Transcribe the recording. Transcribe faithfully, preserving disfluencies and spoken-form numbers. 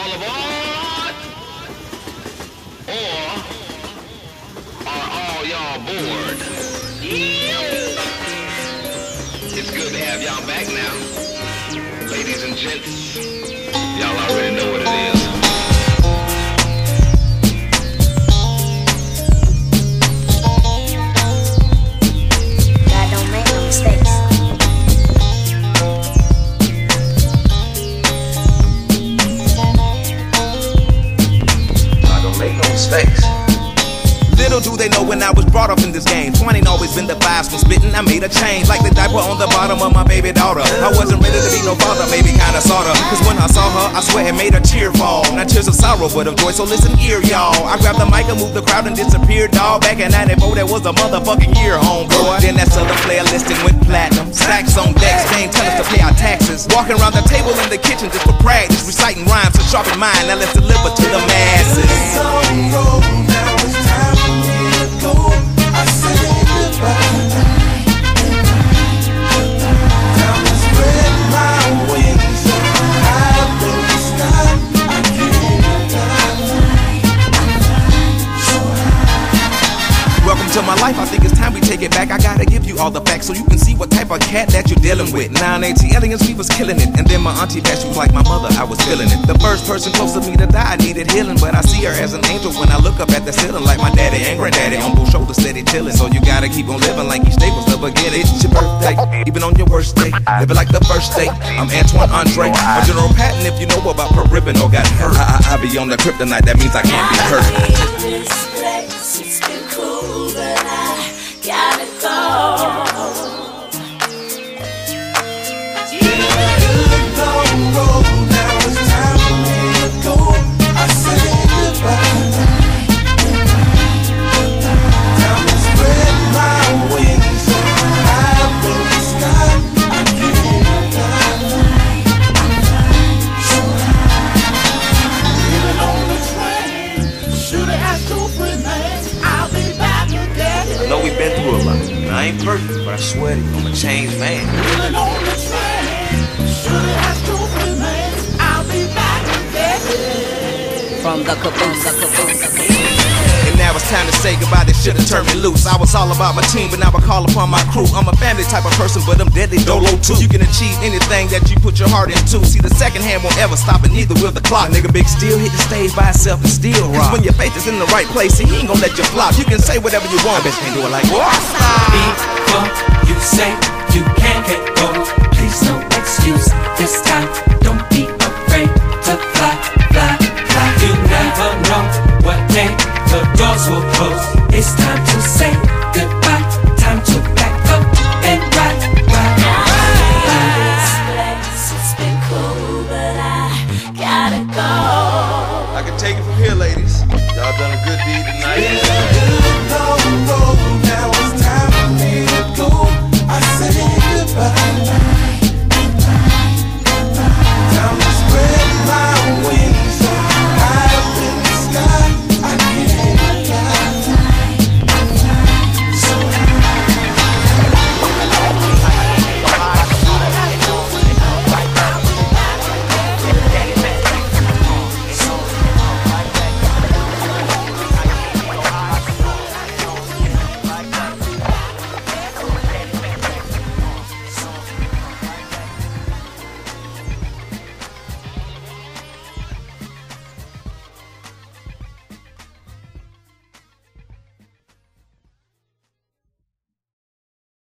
all aboard? Or are all y'all bored? It's good to have y'all back now. Ladies and gents, y'all already know what it is. God don't make no mistakes. God don't make no mistakes. Little do they know when I was brought up in this game, twenty ain't always been the vibes from spitting. I made a change, like the diaper on the bottom of my baby daughter. I wasn't ready to be no father, maybe kinda sorta. Cause when I saw her, I swear it made a tear fall. Not tears of sorrow, but of joy, so listen here, y'all. I grabbed the mic and moved the crowd and disappeared, dawg. Back in ninety-four, that was a motherfucking year, homeboy. Then that other player listing went platinum. Stacks on decks, they ain't tell us to pay our taxes. Walking around the table in the kitchen just for practice, reciting rhymes to sharpen mind. Now let's deliver to the masses. I say goodbye. Time to spread my wings so high up in the sky. I can't fly so high. Welcome to my life, I think it's time we take it back. I gotta give you all the facts so you can see what type of cat that you're dealing with. Nine eighty aliens, we was killing it. And then my auntie passed, she was like my mother, I was feeling it. The first person close to me to die needed healing, but I see her as an angel when I look up at the ceiling, like my daddy and granddaddy on both shoulders steady chilling. So you gotta keep on living like each day was the beginning. It's your birthday, even on your worst day, live it like the first day. I'm Antoine Andre, or General Patton if you know about per ribbon or got hurt. I, I, I be on the kryptonite, that means I can't be hurt. This place, it's been cool, but I gotta go. Long road, now it's time for me to go. I say goodbye. Time to spread my wings so high up in the sky. I can't fly so high. Even on the train, should've asked your friend, man. I'll be back again. I know we've been through a lot. I ain't perfect, but I swear to you, I'm a changed man. Even on the train, should've asked your friend, man. I'll be back again. From the caboose, the caboose, the caboose. And now it's time to say goodbye, they should've turned me loose. I was all about my team, but now I call upon my crew. I'm a family type of person, but I'm deadly dolo too. You can achieve anything that you put your heart into. See, the second hand won't ever stop, and neither will the clock. Nigga Big still hit the stage by himself and still rock. When your faith is in the right place, see, he ain't gon' let you flop. You can say whatever you want, bitch can't do it like what? Before you say you can't get go, please no excuse this time. Don't be afraid to fly, fly, fly. You never know what day the doors will close. It's time to say goodbye. Time to pack up and ride, ride, ride. This place, it's been cool, but I gotta go. I can take it from here, ladies. Y'all done a good deed tonight.